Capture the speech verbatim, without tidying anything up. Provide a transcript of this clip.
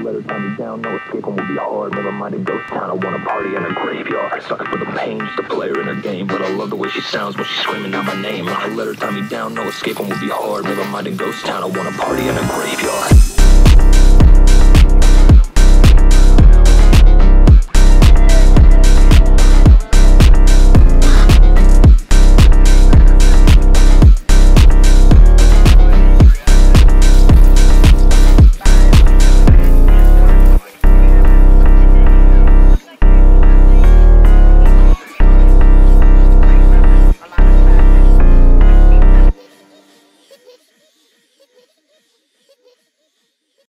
let her tie me down, no escaping will be hard. Never mind a ghost town, I wanna party in a graveyard. Sucker for the pain, just a player in her game, but I love the way she sounds when she's screaming out my name. I let her tie me down, no escaping will be hard. Never mind a ghost town, I wanna party in a graveyard.